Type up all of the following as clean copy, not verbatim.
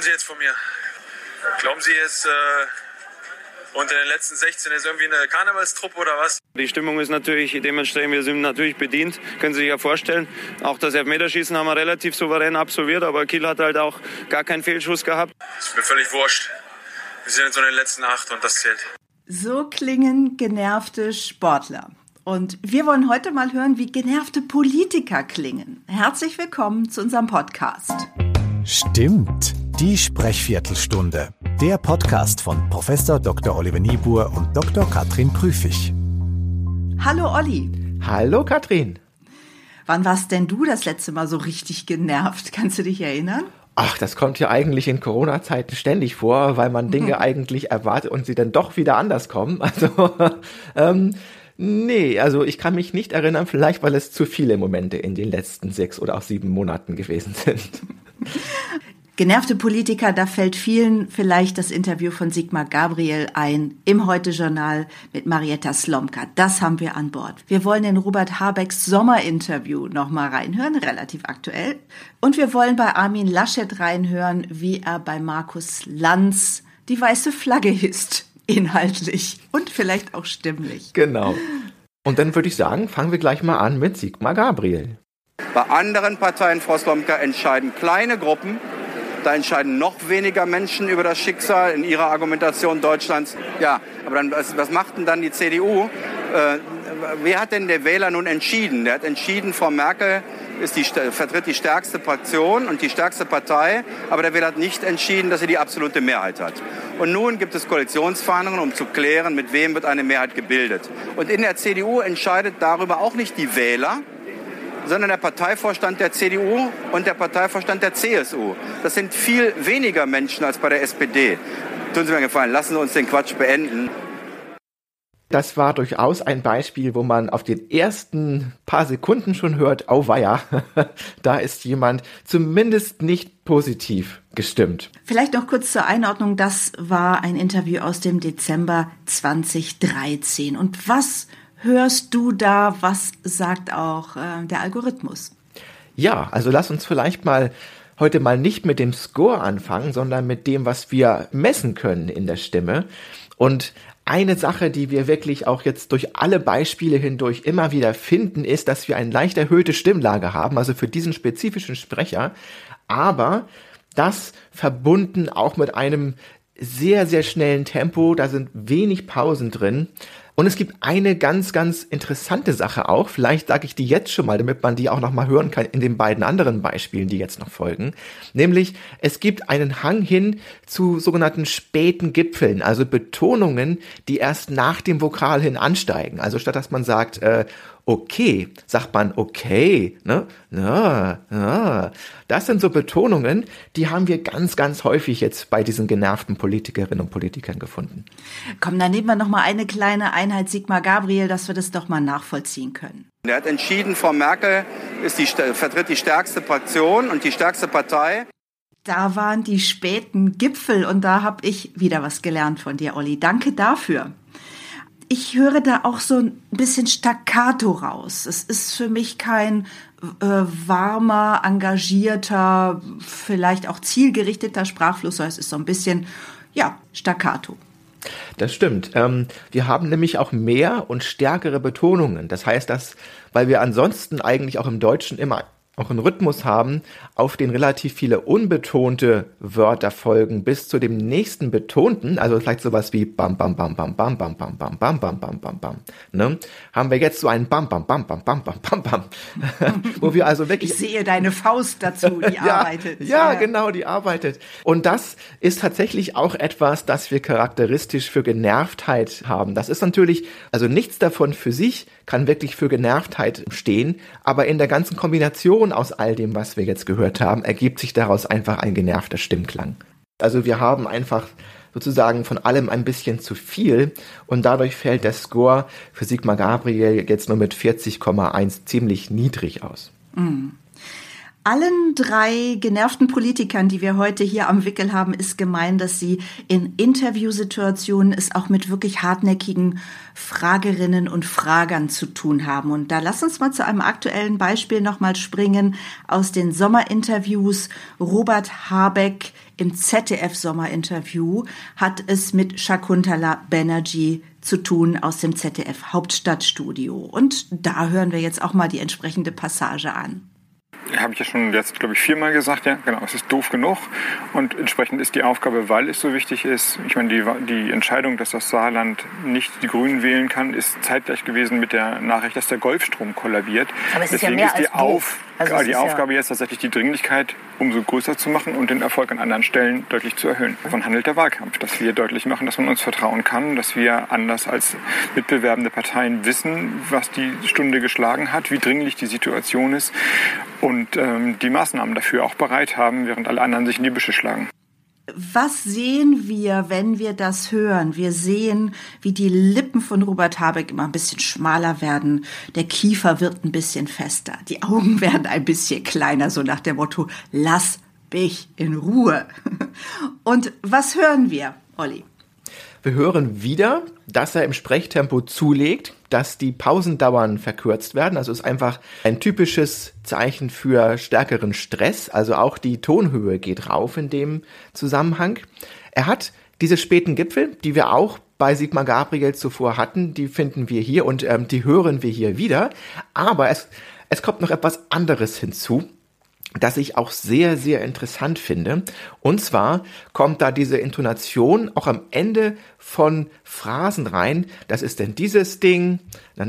Sie jetzt von mir? Glauben Sie jetzt, unter den letzten 16 ist irgendwie eine Karnevalstruppe oder was? Die Stimmung ist natürlich dementsprechend, wir sind natürlich bedient, können Sie sich ja vorstellen. Auch das Elfmeterschießen haben wir relativ souverän absolviert, aber Kiel hat halt auch gar keinen Fehlschuss gehabt. Ist mir völlig wurscht. Wir sind jetzt so in den letzten 8 und das zählt. So klingen genervte Sportler. Und wir wollen heute mal hören, wie genervte Politiker klingen. Herzlich willkommen zu unserem Podcast. Stimmt, die Sprechviertelstunde. Der Podcast von Prof. Dr. Oliver Niebuhr und Dr. Katrin Prüfig. Hallo Olli. Hallo Katrin. Wann warst denn du das letzte Mal so richtig genervt? Kannst du dich erinnern? Ach, das kommt ja eigentlich in Corona-Zeiten ständig vor, weil man Dinge eigentlich erwartet und sie dann doch wieder anders kommen. Also, nee, also ich kann mich nicht erinnern, vielleicht weil es zu viele Momente in den letzten 6 oder auch 7 Monaten gewesen sind. Genervte Politiker, da fällt vielen vielleicht das Interview von Sigmar Gabriel ein im Heute-Journal mit Marietta Slomka. Das haben wir an Bord. Wir wollen in Robert Habecks Sommerinterview nochmal reinhören, relativ aktuell. Und wir wollen bei Armin Laschet reinhören, wie er bei Markus Lanz die weiße Flagge hisst. Inhaltlich und vielleicht auch stimmlich. Genau. Und dann würde ich sagen, fangen wir gleich mal an mit Sigmar Gabriel. Bei anderen Parteien, Frau Slomka, entscheiden kleine Gruppen. Da entscheiden noch weniger Menschen über das Schicksal in ihrer Argumentation Deutschlands. Ja, aber dann, was macht denn dann die CDU? Wer hat denn der Wähler nun entschieden? Der hat entschieden, Frau Merkel vertritt die stärkste Fraktion und die stärkste Partei, aber der Wähler hat nicht entschieden, dass sie die absolute Mehrheit hat. Und nun gibt es Koalitionsverhandlungen, um zu klären, mit wem wird eine Mehrheit gebildet. Und in der CDU entscheidet darüber auch nicht die Wähler, sondern der Parteivorstand der CDU und der Parteivorstand der CSU. Das sind viel weniger Menschen als bei der SPD. Tun Sie mir einen Gefallen, lassen Sie uns den Quatsch beenden. Das war durchaus ein Beispiel, wo man auf den ersten paar Sekunden schon hört, auweia, da ist jemand zumindest nicht positiv gestimmt. Vielleicht noch kurz zur Einordnung, das war ein Interview aus dem Dezember 2013. Und was hörst du da, was sagt auch der Algorithmus? Ja, also lass uns vielleicht heute mal nicht mit dem Score anfangen, sondern mit dem, was wir messen können in der Stimme. Und eine Sache, die wir wirklich auch jetzt durch alle Beispiele hindurch immer wieder finden, ist, dass wir eine leicht erhöhte Stimmlage haben, also für diesen spezifischen Sprecher, aber das verbunden auch mit einem sehr, sehr schnellen Tempo, da sind wenig Pausen drin. Und es gibt eine ganz, ganz interessante Sache auch, vielleicht sage ich die jetzt schon mal, damit man die auch nochmal hören kann in den beiden anderen Beispielen, die jetzt noch folgen. Nämlich, es gibt einen Hang hin zu sogenannten späten Gipfeln, also Betonungen, die erst nach dem Vokal hin ansteigen. Also statt dass man sagt, okay, sagt man okay, ne? Ja. Das sind so Betonungen, die haben wir ganz, ganz häufig jetzt bei diesen genervten Politikerinnen und Politikern gefunden. Komm, dann nehmen wir noch mal eine kleine Einheit Sigmar Gabriel, dass wir das doch mal nachvollziehen können. Er hat entschieden, Frau Merkel vertritt die stärkste Fraktion und die stärkste Partei. Da waren die späten Gipfel und da habe ich wieder was gelernt von dir, Olli. Danke dafür. Ich höre da auch so ein bisschen Staccato raus. Es ist für mich kein warmer, engagierter, vielleicht auch zielgerichteter Sprachfluss, sondern es ist so ein bisschen, ja, Staccato. Das stimmt. Wir haben nämlich auch mehr und stärkere Betonungen. Das heißt, weil wir ansonsten eigentlich auch im Deutschen immer auch einen Rhythmus haben, auf den relativ viele unbetonte Wörter folgen bis zu dem nächsten betonten, also vielleicht sowas wie bam bam bam bam bam bam bam bam bam bam bam bam bam, ne? Haben wir jetzt so ein bam bam bam bam bam bam bam bam, wo wir also wirklich... Ich sehe deine Faust dazu, die arbeitet. Ja, genau, die arbeitet. Und das ist tatsächlich auch etwas, das wir charakteristisch für Genervtheit haben. Das ist natürlich, also nichts davon für sich kann wirklich für Genervtheit stehen, aber in der ganzen Kombination aus all dem, was wir jetzt gehört haben, ergibt sich daraus einfach ein genervter Stimmklang. Also wir haben einfach sozusagen von allem ein bisschen zu viel und dadurch fällt der Score für Sigmar Gabriel jetzt nur mit 40,1 ziemlich niedrig aus. Mhm. Allen 3 genervten Politikern, die wir heute hier am Wickel haben, ist gemein, dass sie in Interviewsituationen es auch mit wirklich hartnäckigen Fragerinnen und Fragern zu tun haben. Und da lass uns mal zu einem aktuellen Beispiel nochmal springen aus den Sommerinterviews. Robert Habeck im ZDF-Sommerinterview hat es mit Shakuntala Banerjee zu tun aus dem ZDF-Hauptstadtstudio. Und da hören wir jetzt auch mal die entsprechende Passage an. Habe ich ja schon jetzt, glaube ich, 4-mal gesagt, ja, genau, es ist doof genug und entsprechend ist die Aufgabe, weil es so wichtig ist, ich meine, die Entscheidung, dass das Saarland nicht die Grünen wählen kann, ist zeitgleich gewesen mit der Nachricht, dass der Golfstrom kollabiert. Aber es ist Deswegen ja mehr ist als doof. Also die Aufgabe jetzt tatsächlich die Dringlichkeit umso größer zu machen und den Erfolg an anderen Stellen deutlich zu erhöhen. Davon handelt der Wahlkampf, dass wir deutlich machen, dass man uns vertrauen kann, dass wir anders als mitbewerbende Parteien wissen, was die Stunde geschlagen hat, wie dringlich die Situation ist und die Maßnahmen dafür auch bereit haben, während alle anderen sich in die Büsche schlagen. Was sehen wir, wenn wir das hören? Wir sehen, wie die Lippen von Robert Habeck immer ein bisschen schmaler werden. Der Kiefer wird ein bisschen fester. Die Augen werden ein bisschen kleiner, so nach dem Motto, lass mich in Ruhe. Und was hören wir, Olli? Wir hören wieder, dass er im Sprechtempo zulegt, dass die Pausendauern verkürzt werden. Also ist einfach ein typisches Zeichen für stärkeren Stress. Also auch die Tonhöhe geht rauf in dem Zusammenhang. Er hat diese späten Gipfel, die wir auch bei Sigmar Gabriel zuvor hatten, die finden wir hier und die hören wir hier wieder. Aber es kommt noch etwas anderes hinzu, das ich auch sehr, sehr interessant finde. Und zwar kommt da diese Intonation auch am Ende von Phrasen rein. Das ist denn dieses Ding, da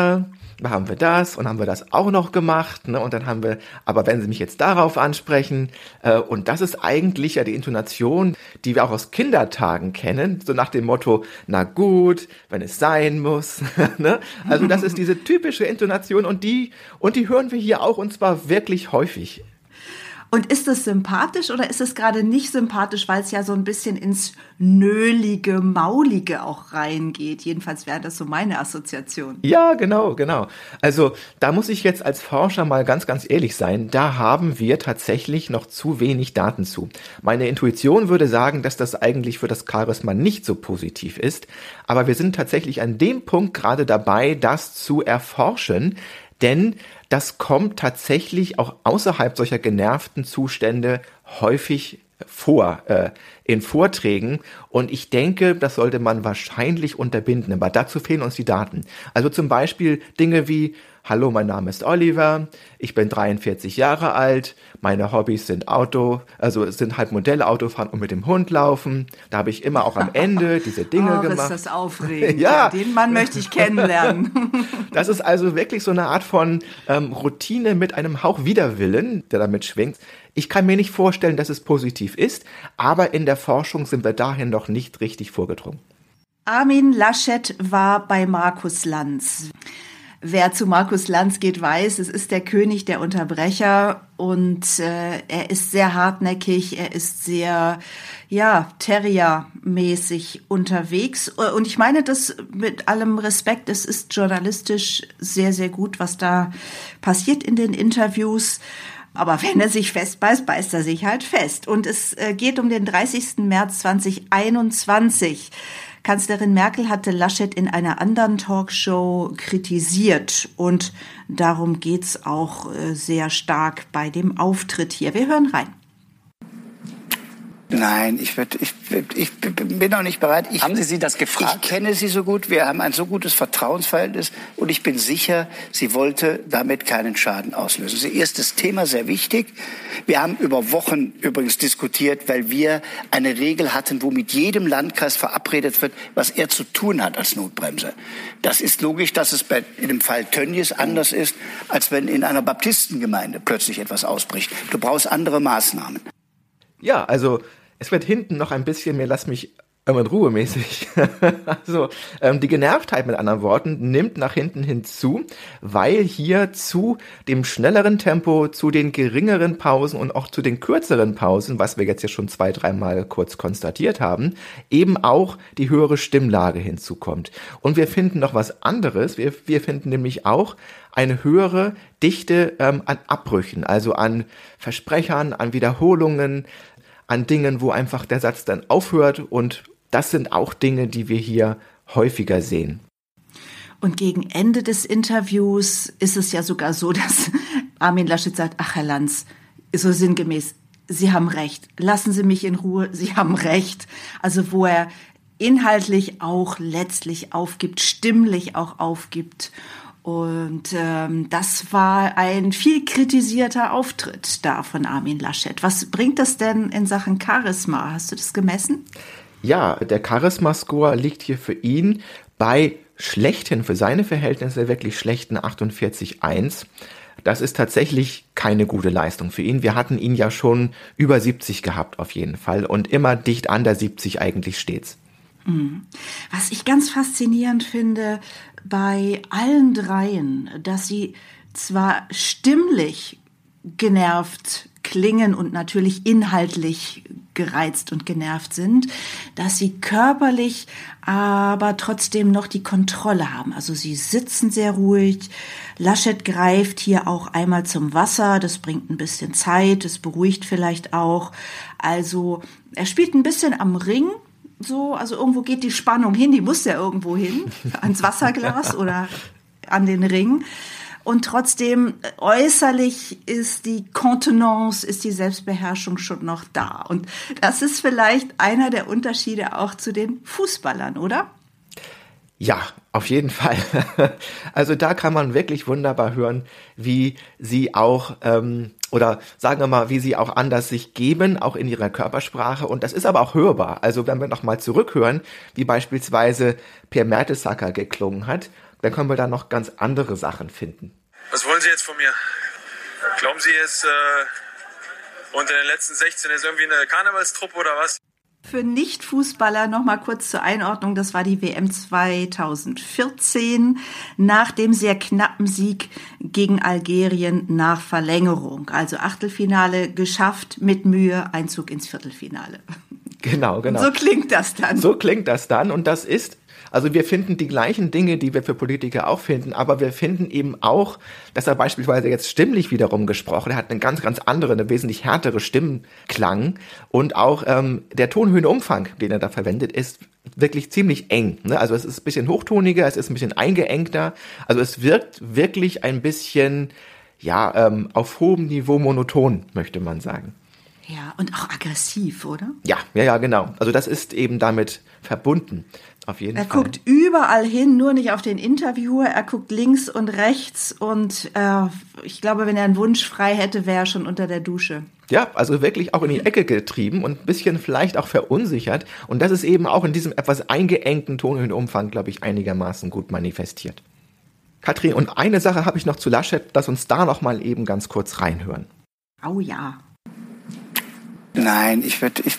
haben wir das und haben wir das auch noch gemacht. Ne? Und dann haben wir, aber wenn Sie mich jetzt darauf ansprechen, und das ist eigentlich ja die Intonation, die wir auch aus Kindertagen kennen, so nach dem Motto, na gut, wenn es sein muss. Ne? Also das ist diese typische Intonation und die hören wir hier auch und zwar wirklich häufig. Und ist es sympathisch oder ist es gerade nicht sympathisch, weil es ja so ein bisschen ins Nölige, Maulige auch reingeht? Jedenfalls wäre das so meine Assoziation. Ja, genau. Also da muss ich jetzt als Forscher mal ganz, ganz ehrlich sein. Da haben wir tatsächlich noch zu wenig Daten zu. Meine Intuition würde sagen, dass das eigentlich für das Charisma nicht so positiv ist. Aber wir sind tatsächlich an dem Punkt gerade dabei, das zu erforschen. Denn das kommt tatsächlich auch außerhalb solcher genervten Zustände häufig vor in Vorträgen. Und ich denke, das sollte man wahrscheinlich unterbinden. Aber dazu fehlen uns die Daten. Also zum Beispiel Dinge wie, hallo, mein Name ist Oliver, ich bin 43 Jahre alt, meine Hobbys sind sind halt Modellautofahren und mit dem Hund laufen. Da habe ich immer auch am Ende diese Dinge gemacht. Ist das aufregend. Ja. Den Mann möchte ich kennenlernen. Das ist also wirklich so eine Art von Routine mit einem Hauch Widerwillen, der damit schwingt. Ich kann mir nicht vorstellen, dass es positiv ist, aber in der Forschung sind wir dahin noch nicht richtig vorgedrungen. Armin Laschet war bei Markus Lanz. Wer zu Markus Lanz geht, weiß, es ist der König der Unterbrecher und er ist sehr hartnäckig, er ist sehr, Terrier-mäßig unterwegs. Und ich meine das mit allem Respekt, es ist journalistisch sehr, sehr gut, was da passiert in den Interviews. Aber wenn er sich festbeißt, beißt er sich halt fest. Und es geht um den 30. März 2021. Kanzlerin Merkel hatte Laschet in einer anderen Talkshow kritisiert und darum geht's auch sehr stark bei dem Auftritt hier. Wir hören rein. Nein, ich bin noch nicht bereit. Haben Sie das gefragt? Ich kenne Sie so gut, wir haben ein so gutes Vertrauensverhältnis und ich bin sicher, sie wollte damit keinen Schaden auslösen. Das erste Thema, sehr wichtig. Wir haben über Wochen übrigens diskutiert, weil wir eine Regel hatten, wo mit jedem Landkreis verabredet wird, was er zu tun hat als Notbremse. Das ist logisch, dass es in dem Fall Tönnies anders ist, als wenn in einer Baptistengemeinde plötzlich etwas ausbricht. Du brauchst andere Maßnahmen. Ja, also es wird hinten noch ein bisschen mehr, lass mich in Ruhe mäßig. Also die Genervtheit mit anderen Worten nimmt nach hinten hinzu, weil hier zu dem schnelleren Tempo, zu den geringeren Pausen und auch zu den kürzeren Pausen, was wir jetzt ja schon 2-3 Mal kurz konstatiert haben, eben auch die höhere Stimmlage hinzukommt. Und wir finden noch was anderes, wir finden nämlich auch eine höhere Dichte an Abbrüchen, also an Versprechern, an Wiederholungen, an Dingen, wo einfach der Satz dann aufhört und das sind auch Dinge, die wir hier häufiger sehen. Und gegen Ende des Interviews ist es ja sogar so, dass Armin Laschet sagt, ach Herr Lanz, so sinngemäß, Sie haben recht, lassen Sie mich in Ruhe, Sie haben recht. Also wo er inhaltlich auch letztlich aufgibt, stimmlich auch aufgibt. Und das war ein viel kritisierter Auftritt da von Armin Laschet. Was bringt das denn in Sachen Charisma? Hast du das gemessen? Ja, der Charisma-Score liegt hier für ihn bei schlechten, für seine Verhältnisse wirklich schlechten 48,1. Das ist tatsächlich keine gute Leistung für ihn. Wir hatten ihn ja schon über 70 gehabt auf jeden Fall und immer dicht an der 70 eigentlich stets. Was ich ganz faszinierend finde bei allen dreien, dass sie zwar stimmlich genervt klingen und natürlich inhaltlich gereizt und genervt sind, dass sie körperlich aber trotzdem noch die Kontrolle haben. Also sie sitzen sehr ruhig. Laschet greift hier auch einmal zum Wasser. Das bringt ein bisschen Zeit. Das beruhigt vielleicht auch. Also er spielt ein bisschen am Ring. So, also irgendwo geht die Spannung hin, die muss ja irgendwo hin, ans Wasserglas oder an den Ring. Und trotzdem äußerlich ist die Kontenance, ist die Selbstbeherrschung schon noch da. Und das ist vielleicht einer der Unterschiede auch zu den Fußballern, oder? Ja, auf jeden Fall. Also da kann man wirklich wunderbar hören, wie sie auch, oder sagen wir mal, wie sie auch anders sich geben, auch in ihrer Körpersprache. Und das ist aber auch hörbar. Also wenn wir nochmal zurückhören, wie beispielsweise Per Mertesacker geklungen hat, dann können wir da noch ganz andere Sachen finden. Was wollen Sie jetzt von mir? Glauben Sie jetzt, unter den letzten 16 ist irgendwie eine Karnevalstruppe oder was? Für Nicht-Fußballer noch mal kurz zur Einordnung, das war die WM 2014 nach dem sehr knappen Sieg gegen Algerien nach Verlängerung. Also Achtelfinale geschafft, mit Mühe, Einzug ins Viertelfinale. Genau. Und so klingt das dann. So klingt das dann und das ist, also wir finden die gleichen Dinge, die wir für Politiker auch finden, aber wir finden eben auch, dass er beispielsweise jetzt stimmlich wiederum gesprochen, er hat eine ganz andere, eine wesentlich härtere Stimmklang und auch der Tonhöhenumfang, den er da verwendet, ist wirklich ziemlich eng. Ne? Also es ist ein bisschen hochtoniger, es ist ein bisschen eingeengter, also es wirkt wirklich ein bisschen, auf hohem Niveau monoton, möchte man sagen. Ja, und auch aggressiv, oder? Ja, genau. Also das ist eben damit verbunden. Auf jeden Fall. Er guckt überall hin, nur nicht auf den Interviewer. Er guckt links und rechts und ich glaube, wenn er einen Wunsch frei hätte, wäre er schon unter der Dusche. Ja, also wirklich auch in die Ecke getrieben und ein bisschen vielleicht auch verunsichert. Und das ist eben auch in diesem etwas eingeengten Tonhöhenumfang, glaube ich, einigermaßen gut manifestiert. Katrin, und eine Sache habe ich noch zu Laschet, lass uns da noch mal eben ganz kurz reinhören. Oh ja. Nein, ich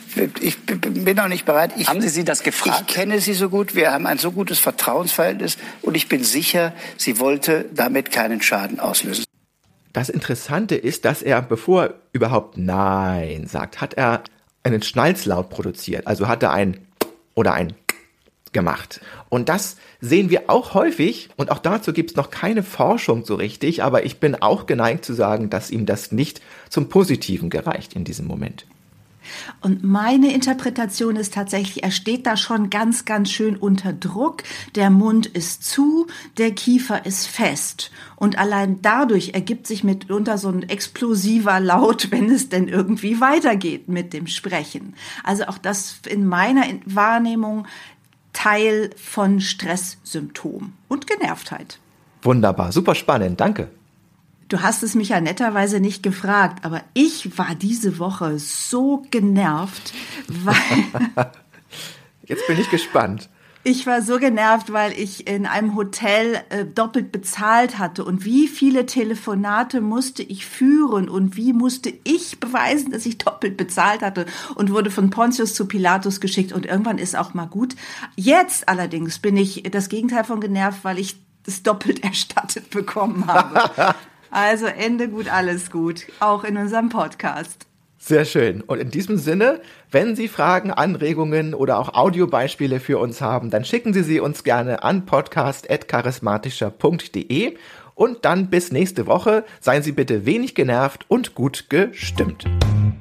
bin noch nicht bereit. Haben Sie das gefragt? Ich kenne Sie so gut, wir haben ein so gutes Vertrauensverhältnis und ich bin sicher, sie wollte damit keinen Schaden auslösen. Das Interessante ist, dass er, bevor er überhaupt Nein sagt, hat er einen Schnalzlaut produziert. Also hat er ein oder ein gemacht. Und das sehen wir auch häufig und auch dazu gibt es noch keine Forschung so richtig, aber ich bin auch geneigt zu sagen, dass ihm das nicht zum Positiven gereicht in diesem Moment. Und meine Interpretation ist tatsächlich, er steht da schon ganz, ganz schön unter Druck. Der Mund ist zu, der Kiefer ist fest. Und allein dadurch ergibt sich mitunter so ein explosiver Laut, wenn es denn irgendwie weitergeht mit dem Sprechen. Also auch das in meiner Wahrnehmung Teil von Stresssymptom und Genervtheit. Wunderbar, super spannend, danke. Du hast es mich ja netterweise nicht gefragt, aber ich war diese Woche so genervt, weil... Jetzt bin ich gespannt. Ich war so genervt, weil ich in einem Hotel doppelt bezahlt hatte. Und wie viele Telefonate musste ich führen und wie musste ich beweisen, dass ich doppelt bezahlt hatte und wurde von Pontius zu Pilatus geschickt. Und irgendwann ist auch mal gut. Jetzt allerdings bin ich das Gegenteil von genervt, weil ich das doppelt erstattet bekommen habe. Also Ende gut, alles gut. Auch in unserem Podcast. Sehr schön. Und in diesem Sinne, wenn Sie Fragen, Anregungen oder auch Audiobeispiele für uns haben, dann schicken Sie uns gerne an podcast@charismatischer.de und dann bis nächste Woche. Seien Sie bitte wenig genervt und gut gestimmt.